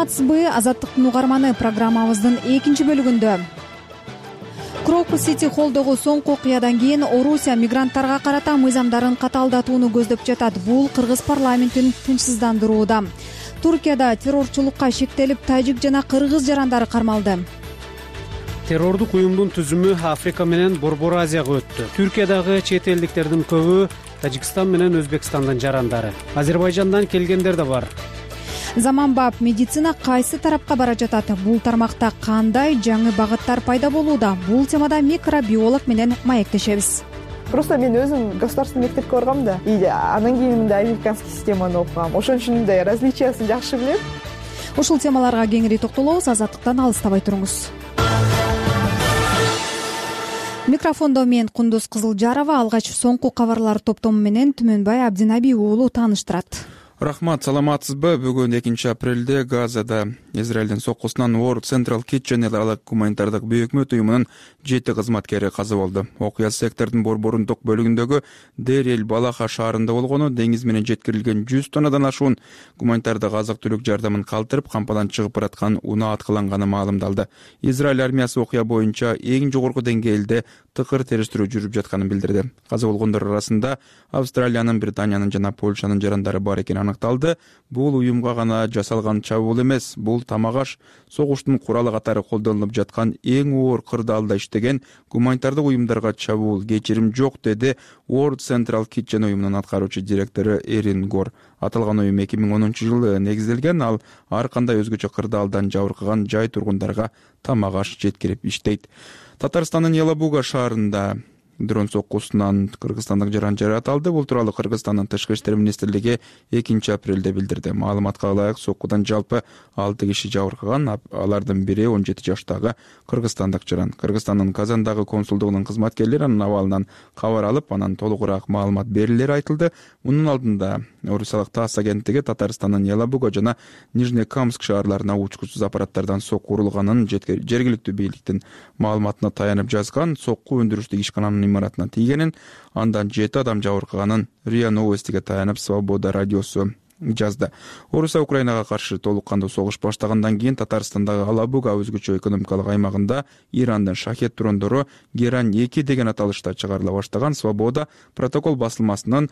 Саламатсызбы, Азаттыктын угарманы программабыздын экинчи бөлүгүндө. Крокус Сити холдогу соңку окуядан кийин Орусия мигранттарга карата мыйзамдарын катаалдатууну көздөп жатат. Бул кыргыз парламентин тынчсыздандырууда. Туркияда террорчулукка шектелип, тажик жана кыргыз жарандары кармалды. Террордук уюмдун түзүмү Африка менен Борбор Азияга өттү. Түркиядагы чет элдиктердин көбү Тажикстан менен Өзбекстандын жарандары. Азербайжандан келгендер да бар. Заманбап медицина кайсы тарапка бара жатат? Бул тармакта кандай жаңы багыттар пайда болууда? Бул темада микробиолог менен маектешебиз. Просто мен өзүм государственный мектепке баргам да, и анан кийин мындай американский системаны окугам. Ошон үчүн мындай различиясын жакшы билем. Ушул темаларга кеңири токтолобуз, Азаттыктан алыстабай туруңуз. Микрофондо мен Кундуз Кызылжарова, алгач соңку кабарлар топтому менен Түмөнбай Абдинаби уулу тааныштырат. Рахмат, саламатсызбы? Бүгүн 2 апрелде Газада Израилдин соккусунан World Central Kitchen гуманитардык бөйөкмөт уюмунун 7 кызматкери каза болду. Окуя сектордун борборундук бөлүгүндөгү Дерел Балаха шаарында болгону, деңиз менен жеткирилген 100 тоннадан ашуун гуманитардык азык-түлүк жардамын калтырып, кампадан чыгып бараткан унаа аткыланганы маалымдалды. Израиль армиясы окуя боюнча эң жогорку деңгээлде тыкыр териштирүү жүрүп жатканын билдирди. Каза болгондор арасында Австралиянын, Британиянын жана Польшанын жарандары бар экени аныкталды. Бул уюмга гана жасалган чабуул эмес, бул тамагаш согуштун куралы катары колдонулуп жаткан эң оор кырдаалда иштеген гуманитардык уюмдарга чабуул, кечирим жок, деди World Central Kitchen уюмунун аткаруучу директору Эрин Гор. Аталган уюм 2010-жылы негизделген, ал ар кандай өзгөчө кырдаалдан жабыркаган жай тургундарга тамагаш жеткирип иштейт. Татарстандын Ялабуга шаарында дрон соккусунан кыргызстандык жаран жаратылды. Бул тууралуу Кыргызстандын Тышкы иштер министрлиги 2 апрелде билдирди. Маалыматка ылайык, соккудан жалпы 6 киши жабыркаган, алардын бири 17 жаштагы кыргызстандык жаран. Кыргызстандын Казандагы консулдугунун кызматкерлери анын абалынан кабар алып, анан толугураак маалымат берилери айтылды. Мунун алдында Орусиялык ТАСС агенттиги Татарстандын Ялабуга жана Нижнекамск шаарларына учкучсуз аппараттардан сокку урулганын жергиликтүү бийликтин маалыматына таянып жазган. Сокку өндүрүштүк ишкананын имаратына тийгенин, андан 7 адам жабыркаганын РИА Новостиге таянып Свобода радиосу жазды. Орусия Украинага каршы толук кандуу согуш баштагандан кийин Татарстандагы Алабуга өзгөчө экономикалык аймагында Ирандын шахет дрондору Герань-2 деген аталышта чыгарыла баштаган. Свобода протокол басылмасынын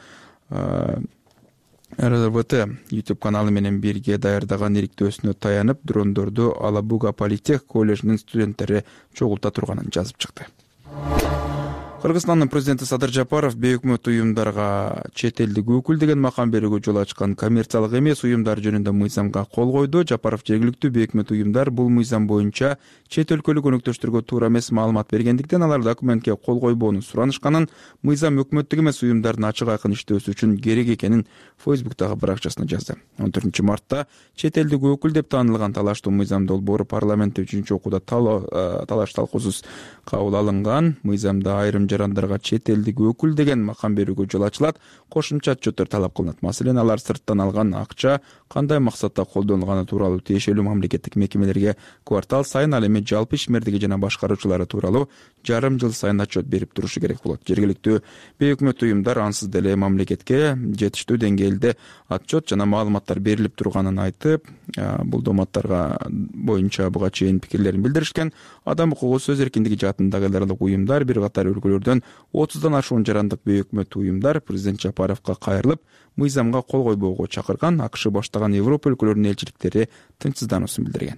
РРВТ YouTube каналы менен бирге даярдаган ириктөөсүнө таянып, дрондорду Алабуга политех коллежинин студенттери чогулта турганын жазып чыкты. Кыргызстандын президенти Садыр Жапаров бейөкмөт уюмдарга чет элдик өкүл деген макам берүүгө жол ачкан коммерциялык эмес уюмдар жөнүндө мыйзамга кол койду. Жапаров жергиликтүү бейөкмөт уюмдар бул мыйзам боюнча чет өлкөлүк өнөктөштөргө туура эмес маалымат бергендиктен алар документке кол койбоону суранышканын, мыйзам өкмөттүк эмес уюмдардын ачык айкын иштөөсү үчүн керек экенин Facebook'тагы баракчасына жазды. 14 мартта чет элдик өкүл деп таанылган талаштуу мыйзам долбоору парламентте 3 окууда талаш талкуусуз кабыл алынган. Мыйзамда айрым жарандарга чет элдик өкүл деген макам берүүгө жол ачылат. Кошумча отчеттер талап кылынат. Маселен, алар сырттан алган акча кандай максатта колдонулганы тууралуу тиешелүү мамлекеттик мекемелерге квартал сайын, ал эми жалпы ишмердиги жана башкаруучулары тууралуу жарым жыл сайын отчет берип турушу керек болот. Жергиликтүү бейөкмөт уюмдар ансыз деле мамлекетке жетиштүү деңгээлде отчет жана маалыматтар берилип турганын айтып, бул доматтарга боюнча буга чейин пикирлерин билдиришкен. Адам укугу, сөз эркиндиги жаатындагы эл аралык уюмдар, бир катар өлкөлөрдөн 30дан ашуун жарандык бейөкмөт уюмдар президент Жапаровго кайрылып, мыйзамга кол койбоого чакырган. АКШ баштаган Европа өлкөлөрүнүн элчиликтери тынчсыздануусун билдирген.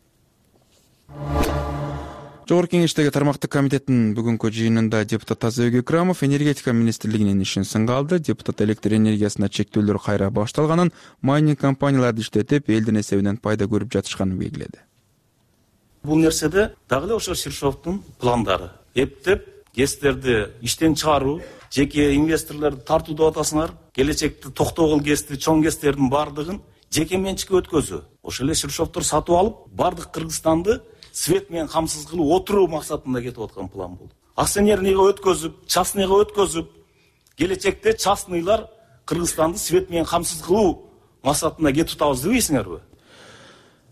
Жогорку кеңештеги тармактык комитеттин бүгүнкү жыйынында депутат Тазабек Экрамов энергетика министрлигинин ишин сынга алды. Депутат электр энергиясына чектөөлөр кайра башталганын, майнинг компанияларды иштетип, элдин эсебинен пайда көрүп жатышканын белгиледи. Бул нерседе дагы эле ошо Ширшовдун пландары. Эптеп ГЭСтерди иштен чыгаруу, жеке инвесторлорду тартуу деп атасыңар, келечекте токтогул ГЭСти, чоң ГЭСтердин бардыгын жеке менчикке өткөзүү. Ошол эле Ширшовдор сатып алып, бардык Кыргызстанды свет менен камсыз кылып отуруу максатында кетип аткан план бул. Акционерныйга өткөзүп, частныйга өткөзүп, келечекте частныйлар Кыргызстанды свет менен камсыз кылуу максатында кетип атабыз дебейсиңерби?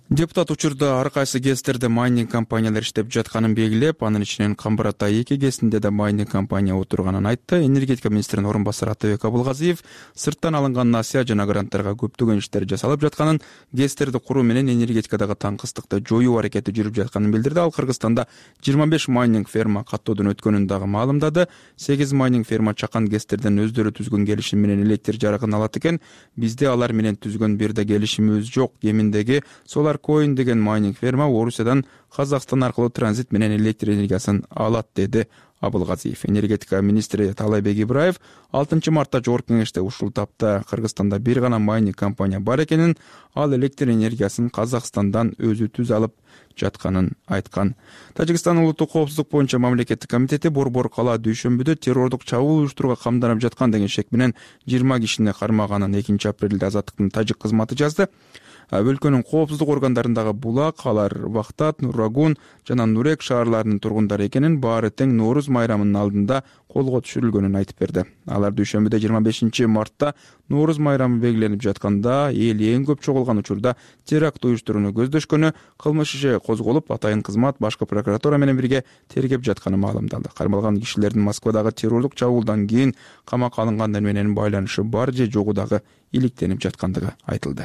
Депутат учурда ар кайсы ГЭСтерде майнинг компаниялар иштеп жатканын белгилеп, анын ичинен Камбар-Ата 2 ГЭСинде да майнинг компания отурганын айтты. Энергетика министринин орун басары Атабек Абылгазиев сырттан алынган насыя жана гранттарга көптөгөн иштер жасалып жатканын, ГЭСтерди куруу менен энергетикадагы таңкыстыкты жоюу аракети жүрүп жатканын билдирди. Ал Кыргызстанда 25 майнинг ферма каттоодон өткөнүн дагы маалымдады. 8 майнинг ферма чакан ГЭСтерден өздөрү түзгөн келишим менен электр жарыгын алат экен. Бизде алар менен түзгөн бир да келишимибиз жок. Кеминдеги Solar Coin деген майнинг ферма Орусиядан Казакстан аркылуу транзит менен электр энергиясын алат, деди Абылгазиев. Энергетика министри Таалайбек Ибраев 6 мартта жогорку кеңеште ушул тапта Кыргызстанда бир гана майнинг компания бар экенин, ал электр энергиясын Казакстандан өзү түз алып жатканын айткан. Тажикстан улуттук коопсуздук боюнча мамлекеттик комитети Борбор кала дүйшөмбүдө террордук чабуул уюштурууга камданып жаткан деген шек менен 20 кишини кармаганын 2 апрелде Азаттыктын тажик кызматы жазды. Өлкөнүн коопсуздук органдарындагы Булак, алар Вахтат, Нурагун жана Нурек шаарларынын тургундары экенин, баары тең Нооруз майрамынын алдында колго түшүрүлгөнүн айтып берди. Алар дүйшөмбүдө 25 мартта Нооруз майрамы белгиленип жатканда эл эң көп чогулган учурда теракт уюштурууну көздөшкөнү, кылмыш иши козголуп, атайын кызмат башкы прокуратура менен бирге тергеп жатканы маалымдалды. Кармалган кишилердин Москвадагы террорлук чабуулдан кийин камакка алынгандар менен байланышы бар же жогу дагы иликтенип жаткандыгы айтылды.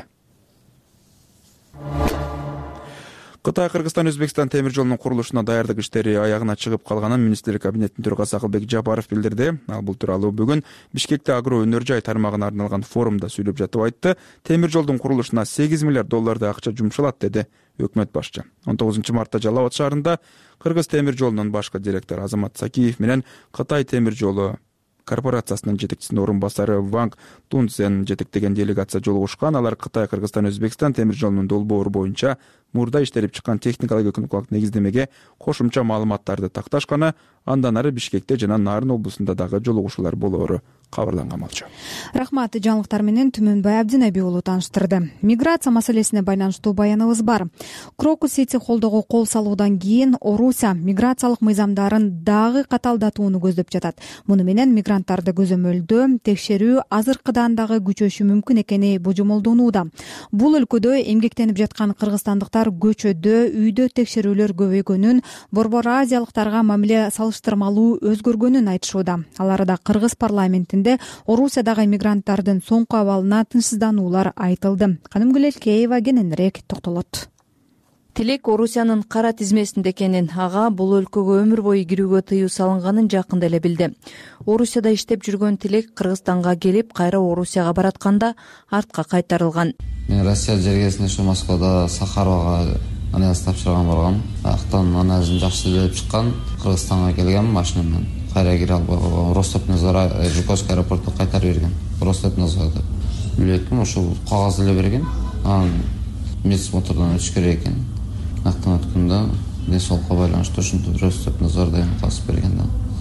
Кытай Кыргызстан Өзбекстан темир жолунун курулушуна даярдык иштери аягына чыгып калганын министрлер кабинетинин төрагасы Акылбек Жапаров билдирди. Ал бул тууралуу бүгүн Бишкекте агро өнөр жай тармагына арналган форумда сүйлөп жатып айтты. Темир жолдун курулушуна 8 миллиард доллардай акча жумшалат, деди өкмөт башчы. 19 мартта Жалал Абад шаарында Кыргыз темир жолунун башкы директору Азамат Сакиев менен Кытай темир жолу корпорациясынын жетекчисинин орун басары Ванг Тунцен жетектеген делегация жолугушкан. Алар Кытай Кыргызстан Өзбекстан темир жолунун долбоору боюнча мурда иштелип чыккан техникалык экономикалык негиздемеге кошумча маалыматтарды такташканы, андан ары Бишкекте жана Нарын облусунда дагы жолугушуулар болоору кабарланган болчу. Рахмат, жаңылыктар менен Түмөнбай Абдинеби уулу тааныштырды. Миграция маселесине байланыштуу баяныбыз бар. Крокус Сити холдоого кол салуудан кийин Орусия миграциялык мыйзамдарын дагы каталдатууну көздөп жатат. Муну менен мигранттарды көзөмөлдөө, текшерүү азыркыдан дагы күчөшү мүмкүн экени божомолдонууда. Бул өлкөдө эмгектенип жаткан кыргызстандыктар көчөдө, үйдө текшерүүлөр көбөйгөнүн, Борбор азиялыктарга мамиле салыштырмалуу өзгөргөнүн айтышууда. Аларда Кыргыз парламентинде Орусиядагы мигранттардын соңку абалына тынчсыздануулар айтылды. Канымгүл Элкеева кененирээк токтолот. Тилек Орусиянын кара тизмесинде экенин, ага бул өлкөгө өмүр бою кирүүгө тыюу салынганын жакында эле билди. Орусияда иштеп жүргөн Тилек Кыргызстанга келип, кайра Орусияга баратканда артка кайтарылган. Мен Россия жергесинде ушу Москвада Сахаровага анализ тапшырган болгом. Актан анализин жакшы деп чыккан. Кыргызстанга келгем машина менен. Кайра кире албай Ростов-на-Зора Жуковский аэропортуна кайтарып берген. Ростов-на-Зорда билетим ушул кагаз эле берген. Анан медсмотрдон өтүш керек экен. Актан өткөндө деңсоолукка байланыштуу ушинтип Ростов-на-Зорда тасып берген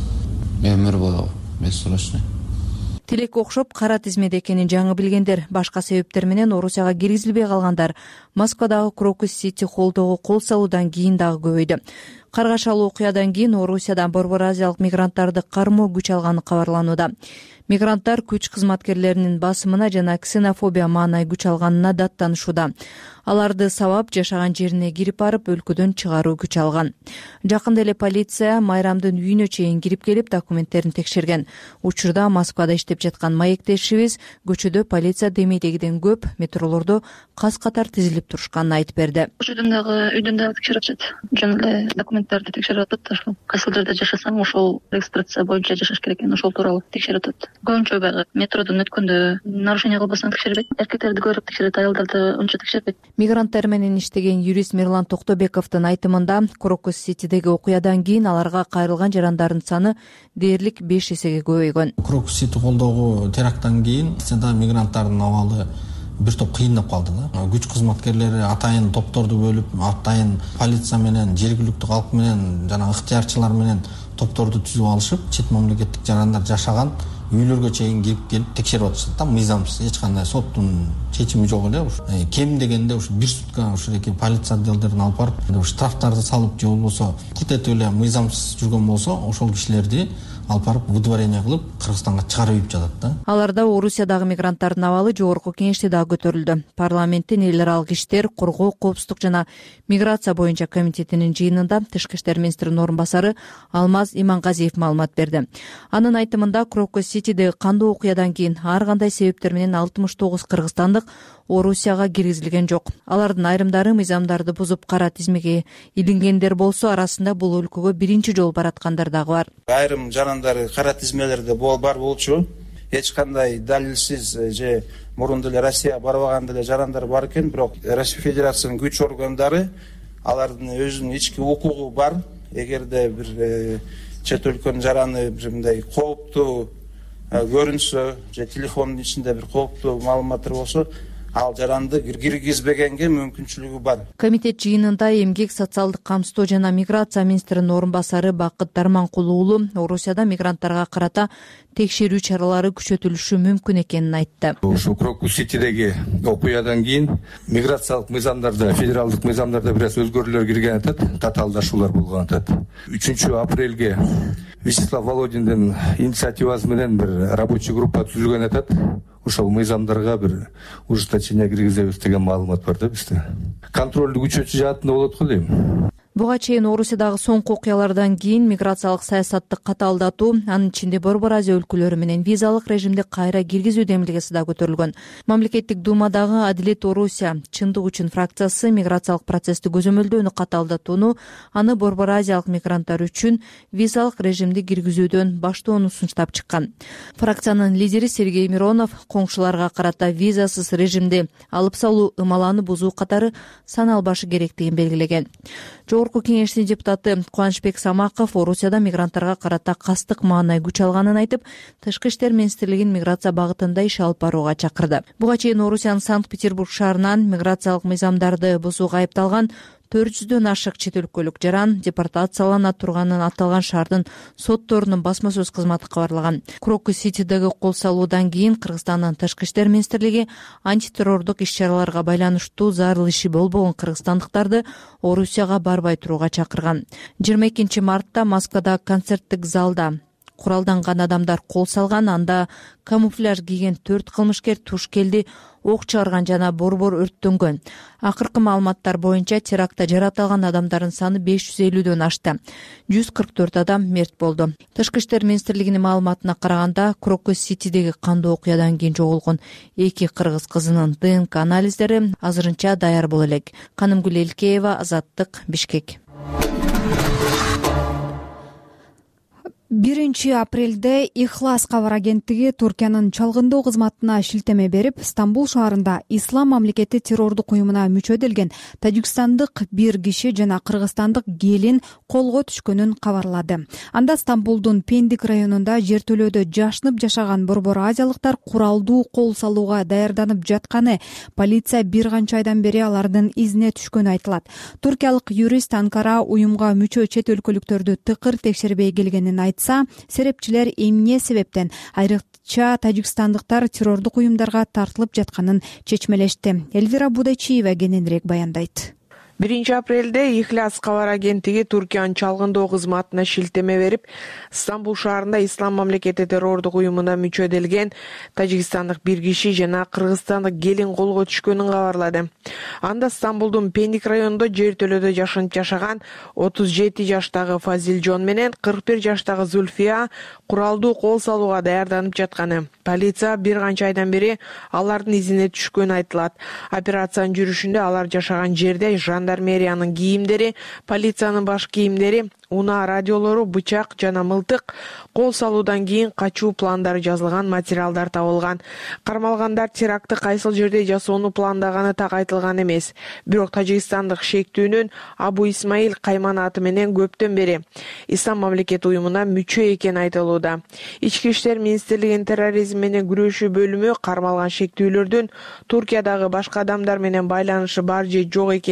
да. Өмүр бою бессрочный. Тилек окшоп кара тизмеде экенин жаңы билгендер, башка себептер менен Орусияга киргизилбей калгандар Москвадагы Крокус Сити холдоого кол салуудан кийин дагы көбөйдү. Каргашалуу окуядан кийин Орусиядан Борбор азиялык мигранттарды кармоо күч алганы кабарланууда. Мигранттар күч кызматкерлеринин басымына жана ксенофобия маанай күч алганына даттанышууда. Аларды сабап жашаган жерине кирип барып өлкөдөн чыгаруу күч алган. Жакында эле полиция майрамдын үйүнө чейин кирип келип документтерин текшерген. Учурда Москвада иштеп жаткан маектешибиз көчөдө полиция демейдегиден көп метролордо кас катар тизилип турушканын айтып берди. Үйдөн дагы текшерип атышат. Жөн эле документтерди текшерип атат. Ошол кайсыл жерде жашасаң, ошол регистрация боюнча жашаш керек экен, ошол тууралуу текшерип атат. Көбүнчө баягы метродон өткөндө нарушение кылбасаң текшербейт. Эркектерди көбүрөөк текшерет, аялдарды унча текшербейт. Мигранттар менен иштеген юрист Мирлан Токтобековдун айтымында, Крокус Ситидеги окуядан кийин аларга кайрылган жарандардын саны дээрлик 5 эсеге көбөйгөн. Крокус Сити холдоого теракттан кийин мигранттардын абалы бир топ кыйындап калды да. Күч кызматкерлери атайын топторду бөлүп, атайын полиция менен, жергиликтүү калк менен жана ыктыярчылар менен топторду түзүп алышып, чет мамлекеттик жарандар жашаган үйлөргө чейин кирип келип текшерип атышат. Там мыйзамсыз, эч кандай соттун чечими жок эле. Кем дегенде ушу бир сутка ушундагы полиция отделдерин алып барып, штрафтарды салып же болбосо кыт этип эле мыйзамсыз жүргөн болсо, ошол кишилерди алып барып выдворение кылып Кыргызстанга чыгарып ийип жатат да. Аларда Орусиядагы мигранттардын абалы жогорку кеңеште дагы көтөрүлдү. Парламенттин эл аралык иштер, коргоо, коопсуздук жана миграция боюнча комитетинин жыйынында Тышкы иштер министринин орун басары Алмаз Имангазиев маалымат берди. Анын айтымында Крокус-Ситидеги кандуу окуядан кийин ар кандай себептер менен 69 кыргызстандык Орусияга киргизилген жок. Алардын айрымдары мыйзамдарды бузуп кара тизмеге илингендер болсо, арасында бул өлкөгө биринчи жолу бараткандар дагы бар. Айрым жарандары кара тизмелерде бар болчу. Эч кандай далилсиз же мурун деле Россия барбаган деле жарандар бар экен, бирок Россия Федерациянын күч органдары алардын өзүнүн ички укугу бар. Эгерде бир чет өлкөнүн жараны бир мындай кооптуу көрүнсө же телефондун ичинде бир кооптуу маалыматтар болсо, ал жаранды киргизбегенге мүмкүнчүлүгү бар. Комитет жыйынында эмгек, социалдык камсыздоо жана миграция министринин орун басары Бакыт Дарманкул уулу Орусияда мигранттарга карата текшерүү чаралары күчөтүлүшү мүмкүн экенин айтты. Ошо Крокус-Ситидеги окуядан кийин миграциялык мыйзамдарда, федералдык мыйзамдарда бир аз өзгөрүүлөр кирген атат, татаалдашуулар болгон атат. 3 апрелге Вячеслав Володиндин инициативасы менен бир рабочий группа түзүлгөн атат. Ошол мыйзамдарга бир ужесточение киргизебиз деген маалымат бар да бизде. Контролду күчөтүү жаатында болот го дейм. Буга чейин Орусиядагы соңку окуялардан кийин миграциялык саясатты катаалдатуу, анын ичинде Борбор Азия өлкөлөрү менен визалык режимди кайра киргизүү демилгеси да көтөрүлгөн. Мамлекеттик думадагы Адилет Орусия чындык үчүн фракциясы миграциялык процессти көзөмөлдөөнү катаалдатууну, аны Борбор Азиялык мигранттар үчүн визалык режимди киргизүүдөн баштоону сунуштап чыккан. Фракциянын лидери Сергей Миронов коңшуларга карата визасыз режимди алып салуу ымаланы бузуу катары саналбашы керектигин белгилеген. Жогорку кеңештин депутаты Кубанычбек Самаков Орусияда мигранттарга карата кастык маанай күч алганын айтып, Тышкы иштер министрлигин миграция багытында иш алып барууга чакырды. Буга чейин Орусиянын Санкт-Петербург шаарынан миграциялык мыйзамдарды бузууга айыпталган 400дөн ашык чет өлкөлүк жаран депортациялана турганын аталган шаардын сотторунун басма сөз кызматы кабарлаган. Крокус-Ситидеги кол салуудан кийин Кыргызстандын Тышкы иштер министрлиги антитеррордук иш-чараларга байланыштуу зарыл иши болбогон кыргызстандыктарды Орусияга барбай турууга чакырган. 22 мартта Москвада концерттик залда куралданган адамдар кол салган, анда камуфляж кийген 4 кылмышкер туш келди, ок чыгарган жана борбор өрттөнгөн. Акыркы маалыматтар боюнча терактта жаратылган адамдардын саны 550дөн ашты. 144 адам мерт болду. Тышкы иштер министрлигинин маалыматына караганда, Крокус-Ситидеги кандуу окуядан кийин жоголгон 2 кыргыз кызынын ДНК анализдери азырынча даяр боло элек. Канымгүл Элкеева, Азаттык, Бишкек. 1 апрелде Ихлас кабар агенттиги Туркиянын чалгындоо кызматына шилтеме берип, Стамбул шаарында Ислам мамлекети террордук уюмуна мүчөдөлгөн тажикстандык бир киши жана кыргызстандык келин колго түшкөнүн кабарлады. Анда Стамбулдун Пендик районунда жертөлөөдө жашынып жашаган борбор азиялыктар куралдуу кол салууга даярданып жатканы, полиция бир канча айдан бери алардын изине түшкөнү айтылат. Туркиялык юрист Анкара уюмга мүчө чет өлкөлүктөрдү тыкыр текшербей келгенин айтса, серепчилер эмне себептен айрыкча тажикстандыктар террордук уюмдарга тартылып жатканын чечмелешти. Элвира Будачиева кененирээк баяндайт. 1 апрелде Ихлас кабар агенттиги Туркиянын чалгындоо кызматына шилтеме берип, Стамбул шаарында Ислам мамлекети террордук уюмуна мүчөдөлгөн тажикстандык бир киши жана кыргызстандык келин колго түшкөнүн кабарлады. Анда Стамбулдун Пендик районунда жертөлөөдө жашынып жашаган 37 жаштагы Фазилжон менен 41 жаштагы Зульфия куралдуу кол салууга даярданып жатканы, полиция бир канча айдан бери алардын изине түшкөнү айтылат. Операциянын жүрүшүндө алар жашаган жерде жандармериянын кийимдери, полициянын баш кийимдери, унаа радиолору, бычак жана мылтык, кол салуудан кийин качуу пландары жазылган материалдар табылган. Кармалгандар терактты кайсыл жерде жасоону пландаганы так айтылган эмес. Бирок тажикстандык шектүүнүн Абу Исмаил Кайман аты менен көптөн бери Ислам мамлекети уюмуна мүчө экени айтылууда. Ички иштер министрлигинин терроризм менен күрөшүү бөлүмү кармалган шектүүлөрдүн Туркиядагы башка адамдар менен байланышы бар же жок экендигин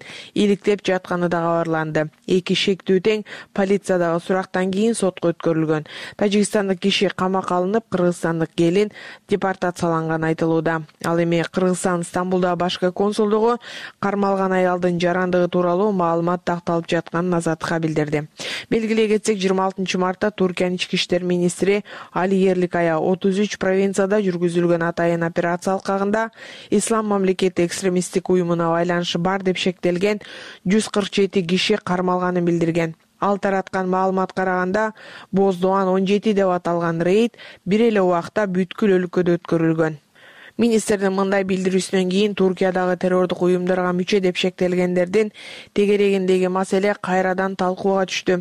иликтеп жатканы да кабарланды. Эки шектүү тең полициядагы сурактан кийин сотко өткөрүлгөн. Тажикстандык киши камакка алынып, кыргызстандык келин депортацияланганы айтылууда. Ал эми Кыргызстан Стамбулдагы башкы консулдугу кармалган аялдын жарандыгы тууралуу маалымат такталып жатканын Азаттыкка билдирди. Белгилей кетсек, 26 мартта Туркиянын ички иштер министри Али Ерликая 33 провинцияда жүргүзүлгөн атайын операция алкагында Ислам мамлекети экстремисттик уюмуна байланышы бар деп шектелген 147 киши кармалганын билдирген. Ал тараткан маалыматка караганда, Боздуан 17 деп аталган рейд бир эле убакта бүткүл өлкөдө өткөрүлгөн. Министрдин мындай билдирүүсүнөн кийин Туркиядагы террордук уюмдарга мүчө деп шектелгендердин тегерегиндеги маселе кайрадан талкууга түштү.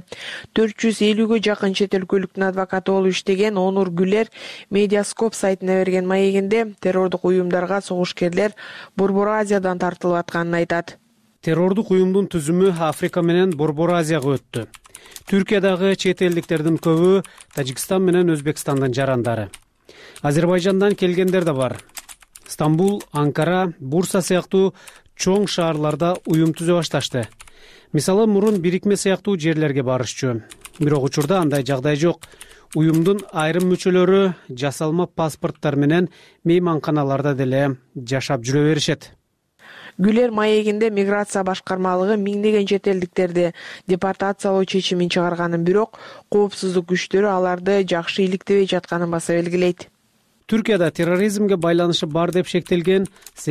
450гө жакын чет өлкөлүктүн адвокаты болуп иштеген Онур Гүлер Медиаскоп сайтына берген маегинде террордук уюмдарга согушкерлер Борбор Азиядан тартылып атканын айтат. Террордук уюмдун түзүмү Африка менен Борбор Азияга өттү. Түркиядагы чет элдиктердин көбү Тажикстан менен Өзбекстандын жарандары. Азербайжандан келгендер да бар. Стамбул, Анкара, Бурса сыяктуу чоң шаарларда уюм түзө башташты. Мисалы, мурун бирикме сыяктуу жерлерге барышчу. Бирок учурда андай жагдай жок. Уюмдун айрым мүчөлөрү жасалма паспорттар менен мейманканаларда деле жашап жүрө беришет. Гүлер маегинде миграция башкармалыгы миңдеген чет элдиктерди депортациялоо чечимин чыгарганын, бирок коопсуздук күчтөрү аларды жакшы иликтебей жатканын баса белгилейт. Түркияда терроризмге байланышы бар деп шектелген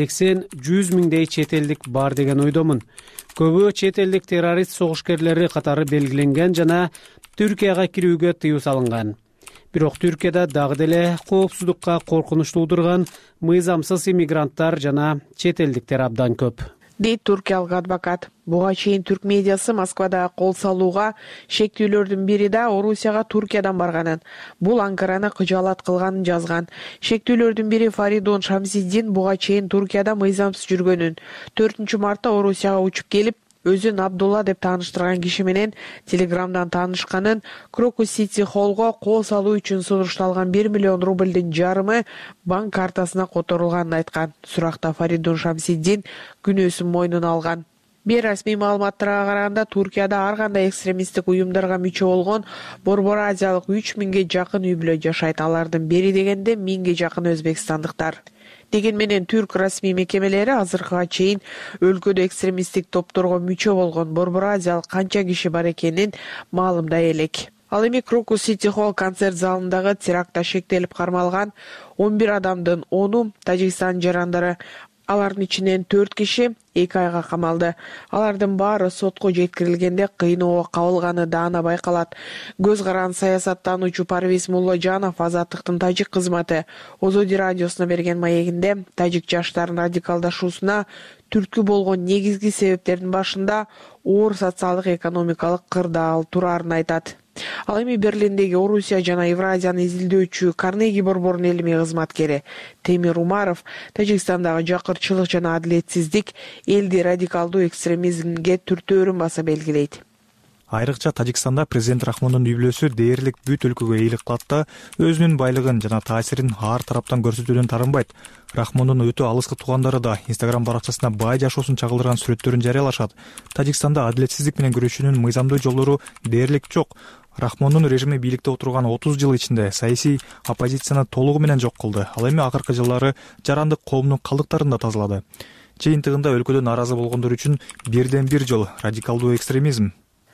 80-100 миңдей чет элдик бар деген ойдомун. Көбү чет элдик террорист согушкерлери катары белгиленген жана Түркияга кирүүгө тыюу салынган. Бирок Түркияда дагы деле коопсуздукка коркунуч туудурган мыйзамсыз иммигранттар жана чет элдиктер абдан көп, дейт туркиялык адвокат. Буга чейин түрк медиасы Москвада кол салууга шектүүлөрдүн бири да Орусияга Туркиядан барганын, бул Анкараны кыжаалат кылганын жазган. Шектүүлөрдүн бири Фаридун Шамсиддин буга чейин Туркияда мыйзамсыз жүргөнүн, 4 мартта Орусияга учуп келип, өзүн Абдулла деп тааныштырган киши менен Телеграмдан таанышканын, Крокус Сити Холлго кол салуу үчүн сунушталган 1 миллион рубльдин жарымы банк картасына которулганын айткан. Суракта Фаридун Шамсиддин күнөөсүн мойнуна алган. Бейрасмий маалыматтарга караганда, Туркияда ар кандай экстремисттик уюмдарга мүчө болгон Борбор Азиялык 3000ге жакын үй бүлө жашайт. Алардын бери дегенде 1000ге жакын өзбекстандыктар. Деген менен түрк расмий мекемелери азыркыга чейин өлкөдө экстремисттик топторго мүчө болгон Борбор Азиялык канча киши бар экенин маалымдай элек. Ал эми Крокус Сити Холл концерт залындагы терактта шектелип кармалган 11 адамдын 10-у Тажикстан жарандары. Алардын ичинен 4 киши 2 айга камалды. Алардын баары сотко жеткирилгенде кыйноого кабылганы даана байкалат. Көз каран саясаттануучу Парвиз Мулложанов Азаттыктын тажик кызматы Озоди радиосуна берген маегинде тажик жаштарынын радикалдашуусуна түрткү болгон негизги себептердин башында оор социалдык экономикалык кырдаал турарын айтат. Ал эми Берлиндеги Орусия жана Евразияны изилдөөчү Карнеги борборунун илимий кызматкери Темир Умаров Тажикстандагы жакырчылык жана адилетсиздик элди радикалдуу экстремизмге түртөөрүн баса белгилейт. Айрыкча Тажикстанда президент Рахмондун үй бүлөсү дээрлик бүт өлкөгө ыйлык кылат да өзүнүн байлыгын жана таасирин ар тараптан көрсөтүүдөн тарынбайт. Рахмондун өтө алыскы туугандары да Instagram баракчасына бай жашоосун чагылдырган сүрөттөрүн жарыялашат. Тажикстанда адилетсиздик менен күрөшүүнүн мыйзамдуу жолдору дээрлик жок. Рахмондун режими бийликте отурган 30 жыл ичинде саясий оппозицияны толугу менен жок кылды. Ал эми акыркы жылдары жарандык коомдун калдыктарын да тазалады. Жыйынтыгында өлкөдө нааразы болгондор үчүн бирден бир жол радикалдуу экстремизм,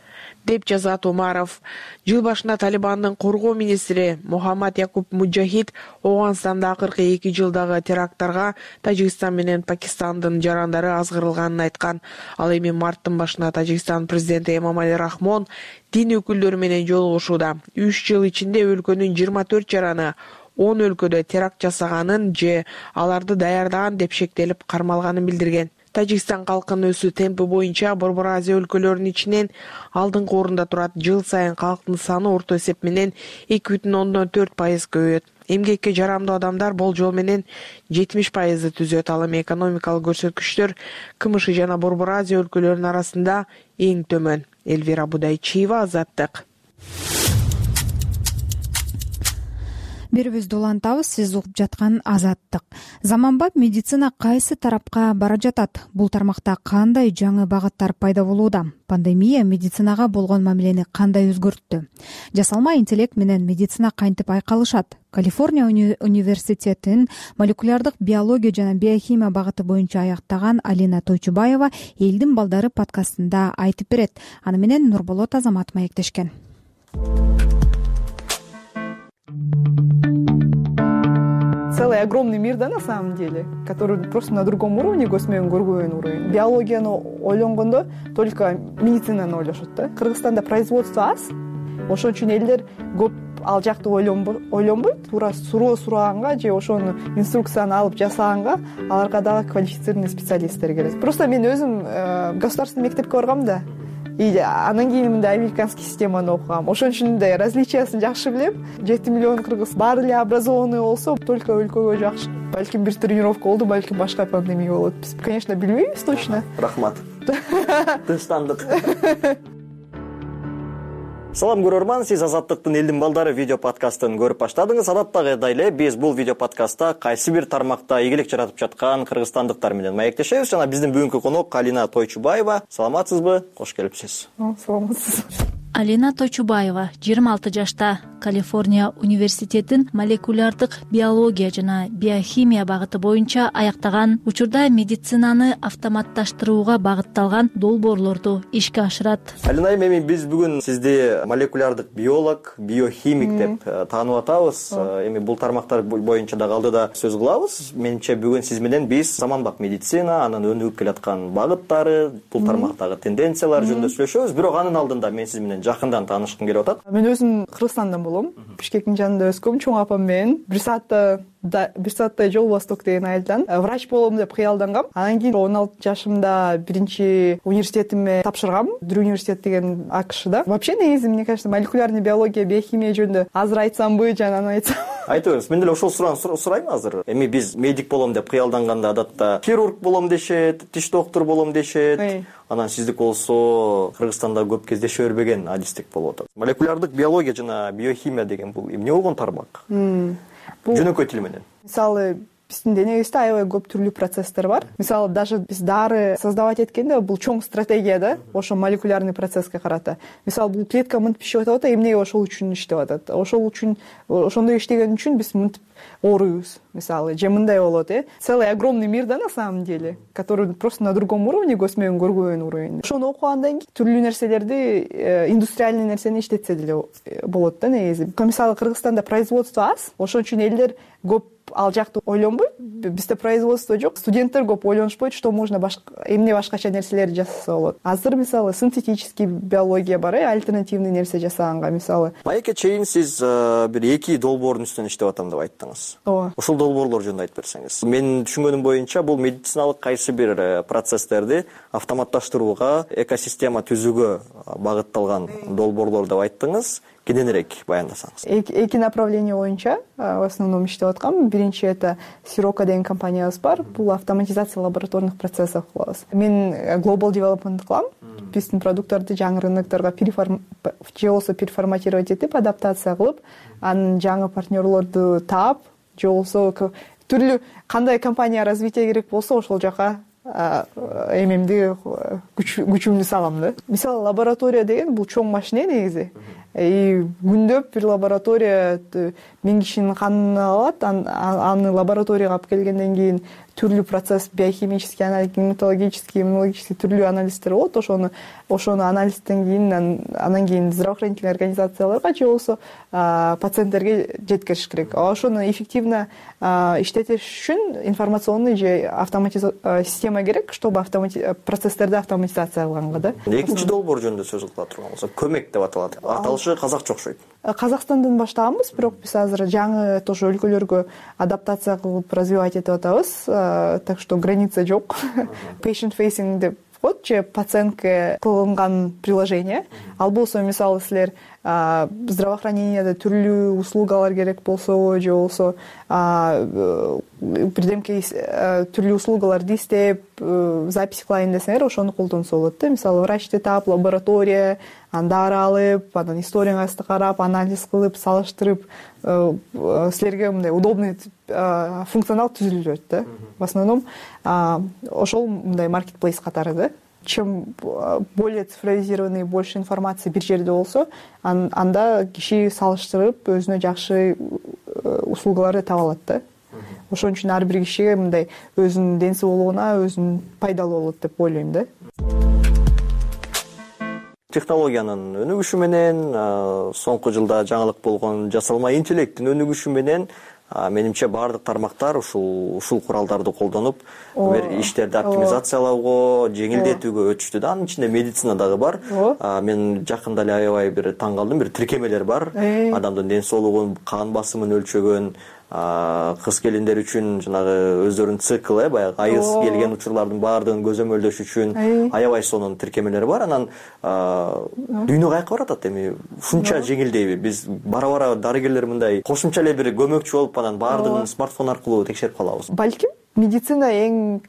деп жазат Умаров. Жыл башында Талибандын коргоо министри Мухаммад Якуб Муджахид Оганстанда акыркы 2 жылдагы теракттарга Тажикстан менен Пакистандын жарандары азгырылганын айткан. Ал эми марттын башында Тажикстан президенти Эмомали Рахмон дин өкүлдөрү менен жолугушууда. 3 жыл ичинде өлкөнүн 24 жараны 10 өлкөдө теракт жасаганын же аларды даярдаган деп шектелип кармалганын билдирген. Тажикстан калкынын өсүү темпи боюнча Борбор Азия өлкөлөрүнүн ичинен алдыңкы орунда турат. Жыл сайын калктын саны орто эсеп менен 2,4% көбөйөт. Эмгекке жарамдуу адамдар болжол менен 70% түзөт. Ал эми экономикалык көрсөткүчтөр КМШ жана Борбор Азия өлкөлөрүнүн арасында эң төмөн. Элвира Будайчиева, Азаттык. берүүбүздү улантабыз. Сиз угуп жаткан Азаттык. Заманбап медицина кайсы тарапка бара жатат? Бул тармакта кандай жаңы багыттар пайда болууда? Пандемия медицинага болгон мамилени кандай өзгөрттү? Жасалма интеллект менен медицина кантип айкалышат? Калифорния университетинин молекулярдык биология жана биохимия багыты боюнча аяктаган Алина Тойчубаева Элдин балдары подкастында айтып берет. Аны менен Нурболот Азамат маектешкен. Целый огромный мир, да, на самом деле, который просто на другом уровне, көзмөн көргөн уровень. Биологияны ойлонгондо только медицинаны ойлошот да. Кыргызстанда производство аз, ошон үчүн элдер көп ал жакты ойлонбойт. Туура суроо сураганга же ошону инструкцияны алып жасаганга аларга дагы квалифицированный специалисттер керек. Просто мен өзүм государственный мектепке баргам да. И анан кийин мындай американский системаны окугам. Ошон үчүн да различиясын жакшы билем. 7 миллион кыргыз баары эле образованный болсо, только өлкөгө жакшы. Балким бир тренировка болду, балким башка пандемия болот. Биз, конечно, билбейбиз точно. Рахмат. Тынчтандык. Салам көрөрман, сиз Азаттыктын Элдин балдары видео подкастын көрүп баштадыңыз. Адаттагыдай эле биз бул видео подкастта кайсы бир тармакта ийгилик жаратып жаткан кыргызстандыктар менен маектешебиз. Жана биздин бүгүнкү конок Алина Тойчубаева. Саламатсызбы? Кош келипсиз. Саламатсыз. Алина Тойчубаева 26 жашта, Калифорния университетин молекулярдык биология жана биохимия багыты боюнча аяктаган, учурда медицинаны автоматташтырууга багытталган долбоорлорду ишке ашырат. Алина эми биз бүгүн сизди молекулярдык биолог, биохимик деп таанып атабыз. Эми бул тармактар боюнча дагы алдыда сөз кылабыз. Менимче бүгүн сиз менен биз заманбап медицина, анын өнүгүп келаткан багыттары, бул тармактагы тенденциялар жөнүндө сүйлөшөбүз. Бирок анын алдында мен сиз менен жакындан таанышкым келип атат. Мен өзүм Кыргызстандан болом. Бишкектин жанында өскөм, чоң апам менен. Бир сааттай жол Восток деген айылдан. Врач болом деп кыялдангам. Анан кийин 16 жашымда биринчи университетиме тапшыргам. Дрю университет деген АКШда. Вообще негизи, мне кажется, молекулярный биология, биохимия жөнүндө азыр айтсамбы, жана аны айтсам. Айта бериңиз. Мен деле ошол суроonu сурайм азыр. Эми биз медик болом деп кыялданганда адатта хирург болом дешет, тиш доктор болом дешет. Анан сиздик болсо Кыргызстанда көп кездеше бербеген адистик болуп атат. Молекулярдык биология жана биохимия деген бул эмне болгон тармак? Жөнөкөй тил менен. Мисалы, биздин денебизде аябай көп түрлүү процесстер бар. Мисалы, даже биз дары создавать эткенде бул чоң стратегия да, ошо молекулярный процесске карата. Мисалы, бул клетка мынтип иштеп атат, эмнеге ошол үчүн иштеп атат. Ошол үчүн, ошондой иштеген үчүн биз мынтип ооруйбуз. Мисалы, же мындай болот, целый огромный мир, да, на самом деле, который просто на другом уровне, көзмөн көргөн уровень. Ошону окугандан кийин түрлүү нерселерди, индустриальный нерсени иштетсе деле болот да, негизи. Мисалы, Кыргызстанда производство аз, ошон үчүн элдер көп ал жакты ойлонбойт. Бизде производство жок. Студенттер көп ойлонушпойт, что можно эмне башкача нерселерди жасаса болот. Азыр мисалы синтетический биология бар, альтернативный нерсе жасаганга мисалы. Майке чейин сиз бир 2 долбоордун үстүнөн иштеп атам деп айттыңыз. Ошол долбоорлор жөнүндө айтып берсеңиз. Менин түшүнгөнүм боюнча бул медициналык кайсы бир процесстерди автоматташтырууга, экосистема түзүүгө багытталган долбоорлор деп айттыңыз. Кененирээк баяндасаңыз. Эки направление боюнча в основном иштеп аткам. Биринчи это Сирока деген компаниябыз бар. Бул автоматизация лабораторных процессов кылабыз. Мен global development кылам. Биздин продукттарды жаңы рынокторго же болсо переформатировать этип, адаптация кылып, анын жаңы партнерлорду таап, же болсо түрлүү кандай компания развитие керек болсо ошол жака эмемди күчүмдү салам да. Мисалы, лаборатория деген бул чоң машина негизи. Күндөп бир лаборатория 1000 кишинин канын алат, аны лабораторияга алып келгенден кийин түрлүү процесс, биохимический, гематологический, иммунологический түрлүү анализдер болот. Ошону анализден кийин анан кийин здравоохранительный организацияларга же болсо пациенттерге жеткириш керек. Ошону эффективно иштетиш үчүн информационный же система керек, чтобы процесстерди автоматизация кылганга да. Экинчи долбоор жөнүндө сөз кыла турган болсок, көмөк деп аталат. Аталышы казакча окшойт. Казакстандан баштаганбыз, бирок биз азыр жаңы тоже өлкөлөргө адаптация кылып развивать этип атабыз. Так что граница жок. Patient facing деп коет, же пациентке кылынган приложение. Ал болсо, мисалы, силер здравоохраненияда түрлүү услугалар керек болсо же болбосо бирдемке түрлүү услугаларды издеп запись кылайын десеңер ошону колдонсо болот да. Мисалы врачты таап, лаборатория, дары алып, анан историяңызды карап, анализ кылып, салыштырып, силерге мындай удобный функционал түзүлөт да. В основном ошол мындай маркетплейс катары да. Чем более цифровизированный, больше информации бир жерде болсо, анда киши салыштырып, өзүнө жакшы услугаларды таба алат да. Ошон үчүн ар бир кишиге мындай өзүнүн ден соолугуна өзүнүн пайдалуу болот деп ойлойм да. Технологиянын өнүгүшү менен, соңку жылда жаңылык болгон жасалма интеллекттин өнүгүшү менен менимче баардык тармактар ушул куралдарды колдонуп, бир иштерди оптимизациялоого, жеңилдетүүгө өтүштү да. Анын ичинде медицина дагы бар. Мен жакында эле аябай бир таң калдым, бир тиркемелер бар. Адамдын ден соолугун, кан басымын өлчөгөн, кыз келиндер үчүн жанагы өздөрүнүн цикл, баягы айыз келген учурлардын баардыгын көзөмөлдөш үчүн аябай сонун тиркемелер бар. Анан дүйнө каяка баратат эми? Ушунча жеңилдейби? Биз бара-бара дарыгерлер мындай кошумча эле бир көмөкчү болуп, анан баардыгын смартфон аркылуу текшерип калабыз. Балким медицина эң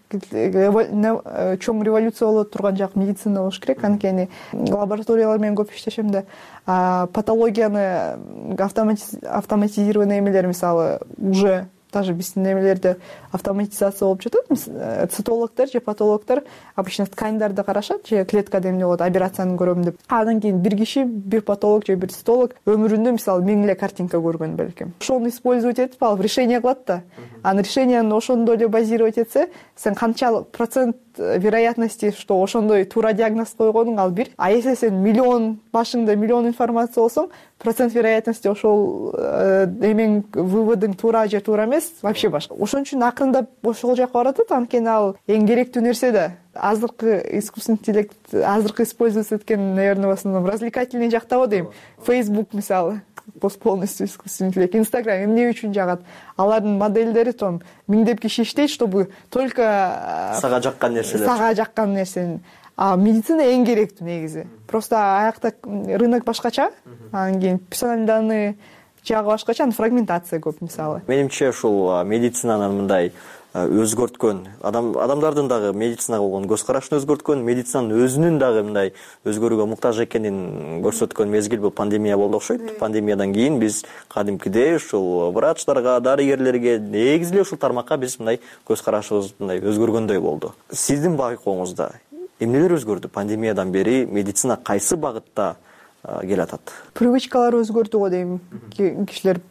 чоң революция болот турган жак медицина болуш керек. Анткени лабораториялар менен көп иштешем да, патологияны автоматизированный эмелер, мисалы, уже даже биздин эмелерде автоматизация болуп жатат. Цитологдор же патологдор обычно ткандарды карашат, же клеткада эмне болот, операцияны көрөм деп. Андан кийин бир киши, бир патолог же бир цитолог өмүрүндө мисалы 1000 эле картинка көргөн балким. Ошону использовать этип алып решение кылат да. Анын решенияны ошондой эле базировать этсе, сен канча процент вероятности, что ошондой туура диагноз койгонуң ал бир. А если сен миллион башыңда миллион информация болсоң, процент вероятности ошол эмен выводың туура же туура эмес вообще башка. Ошон үчүн акырындап ошол жака баратат. Анткени ал эң керектүү нерсе да. Азыркы искусственный интеллект азыркы использоваться эткен, наверное, в основном развлекательный жактабы дейм. Facebook мисалы полностью искусственный интеллект, Instagram эмне үчүн жагат? Алардын модельдери том миңдеп киши иштейт, чтобы только сага жаккан нерсени. А медицина эң керектүү негизи. Просто аякта рынок башкача, анан кийин персональный данные жагы башкача, фрагментация көп мисалы. Менимче ушул медицинанын мындай өзгөрткөн, адамдардын дагы медицинага болгон көз карашын өзгөрткөн, медицинанын өзүнүн дагы мындай өзгөрүүгө муктаж экенин көрсөткөн мезгил бул пандемия болду окшойт. Пандемиядан кийин биз кадимкидей ушул врачтарга, дарыгерлерге, негизи эле ушул тармакка биз мындай көз карашыбыз мындай өзгөргөндөй болду. Сиздин байкооңузда эмнелер өзгөрдү пандемиядан бери? Медицина кайсы багытта келатат? Привычкалар өзгөрдү го дейм. Кишилер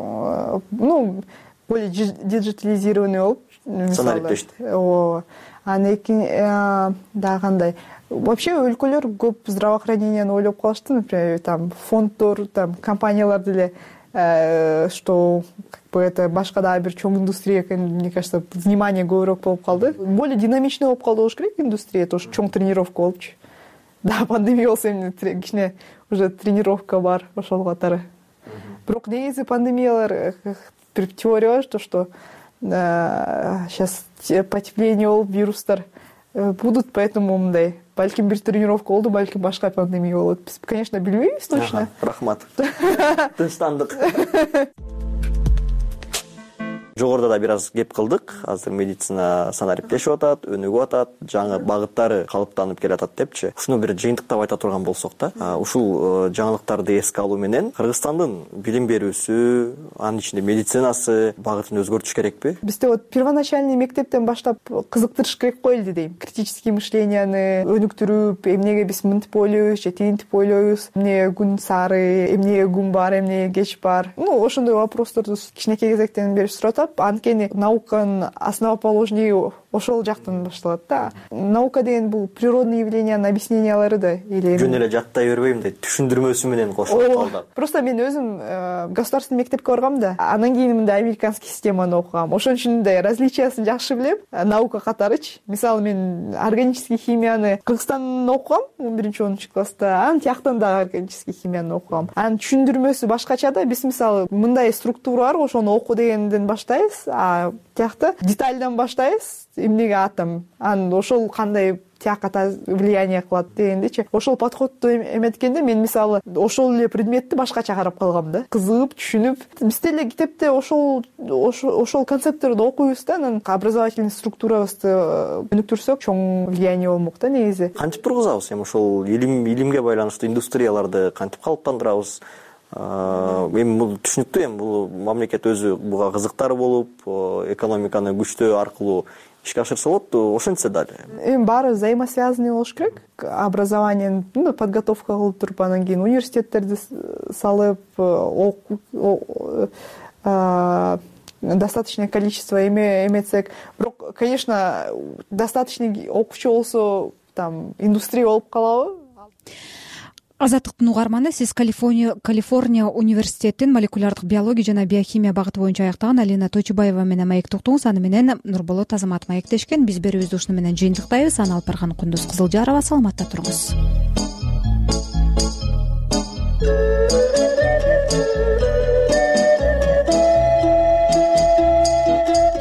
более диджитализированный болуп санариптешти. Анан дагы кандай? Вообще өлкөлөр көп здравоохраненияны ойлоп калышты, например, там фонддор, там компаниялар деле, что как бы это башка дагы бир чоң индустрия экен, мне кажется, внимание көбүрөөк болуп калды. Более динамичный болуп калды болуш керек индустрия, тоже чоң тренировка болчу. Да, пандемия болсо эмне кичине уже тренировка бар ошол катары. Бирок негизи пандемиялар бир теория бар, что сейчас потепление болуп, вирустар будут, поэтому мындай балким бир тренировка болду, балким башка пандемия болот. Биз, конечно, билбейбиз точно. Рахмат. Тынчтандык. Жогоруда да бир аз кеп кылдык. Азыр медицина санариптешип атат, өнүгүп атат, жаңы багыттары калыптанып келатат депчи. Ушуну бир жыйынтыктап айта турган болсок да, ушул жаңылыктарды эске алуу менен Кыргызстандын билим берүүсү, анын ичинде медицинасы багытын өзгөртүш керекпи? Бизде вот первоначальный мектептен баштап кызыктырыш керек го элди дейм. Критический мышленияны өнүктүрүп, эмнеге биз мынтип ойлойбуз, же тинтип ойлойбуз, эмне күн сары, эмне күн бар, эмне кеч бар. Ошондой вопросторду кичинекей кезектен бери сурап, анткени науканын основоположнии ошол жактан башталат да. Наука деген бул природный явлениянын объяснениялары да, или жөн эле жаттай бербей мындай түшүндүрмөсү менен кошулуп калды. Просто мен өзүм государственный мектепке баргам да, анан кийин мындай американский системаны окугам. Ошон үчүн мындай различиясын жакшы билем, наука катарычы. Мисалы, мен органический химияны Кыргызстандан окугам 11-10 класста, анан тияктан да органический химияны окугам. Анын түшүндүрмөсү башкача да. Биз мисалы мындай структура бар, ошону оку дегенден баштайбыз, а тиякта детальдан баштайбыз. Эмнеге атом, анан ошол кандай тияка влияние кылат дегендечи. Ошол подходду эметкенде мен мисалы ошол эле предметти башкача карап калгам да. Кызыгып, түшүнүп, биз деле китепте ошол концепттерди окуйбуз да, анан образовательный структурабызды өнүктүрсөк чоң влияние болмок да негизи. Кантип тургузабыз эми ошол илимге байланыштуу индустрияларды кантип калыптандырабыз? Эми бул түшүнүктүү, эми бул мамлекет өзү буга кызыктар болуп, экономиканы күчтөө аркылуу ишке ашырса болот, ошентсе дали. Эми баары взаимосвязанный болуш керек. Образованиени подготовка кылып туруп, анан кийин университеттерди салып, достаточное количество эметсек. Бирок, конечно, достаточно окуучу болсо, там индустрия болуп калабы. Азаттыктын угарманы, сиз Калифорния университетинин молекулярдык биология жана биохимия багыты боюнча аяктаган Алина Тойчубаева менен маектоктуңуз. Аны менен Нурболот Азамат маектешкен. Биз берүүбүздү ушуну менен жыйынтыктайбыз. Аны алып барган Кундуз Кызылжарова. Саламатта туруңуз.